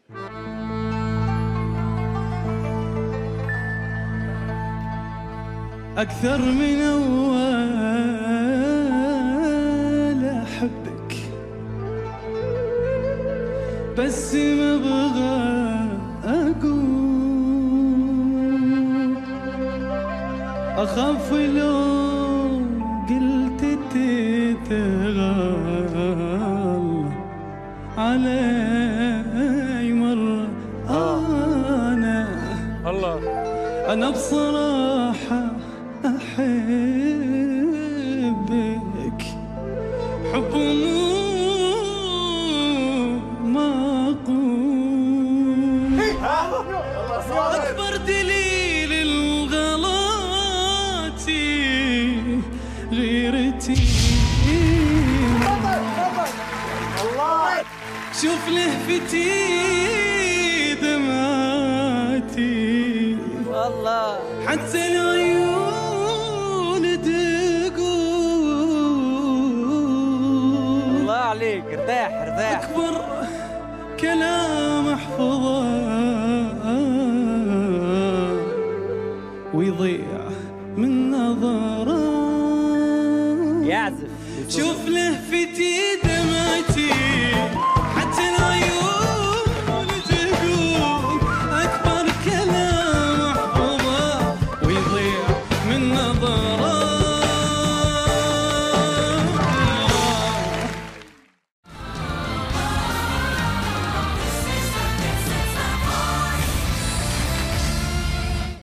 أكثر من أول أحبك، بس ما أبغى أقول، أخاف لو قلت تتغال علي مرة. أنا بصراحة أحبك حب معقول، أكبر دليل الغلاتي غيرتي. شوف لهفتي دمعتي والله، حتى العيون تقول الله عليك. ارتاح ارتاح. أكبر كلام أحفظه ويضيع من نظره. يعزف. شوف لهفتي دمعتي